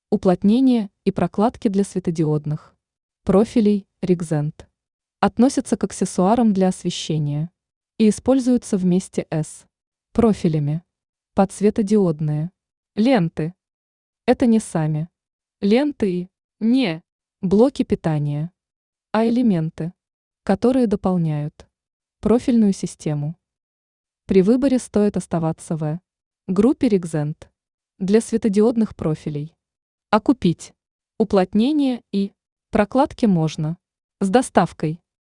Уплотнение и прокладки для светодиодных профилей Ригзент относятся к аксессуарам для освещения и используются вместе с профилями под светодиодные ленты. Это не сами ленты и не блоки питания, а элементы, которые дополняют профильную систему. При выборе стоит оставаться в группе Ригзент для светодиодных профилей. А купить уплотнение и прокладки можно с доставкой.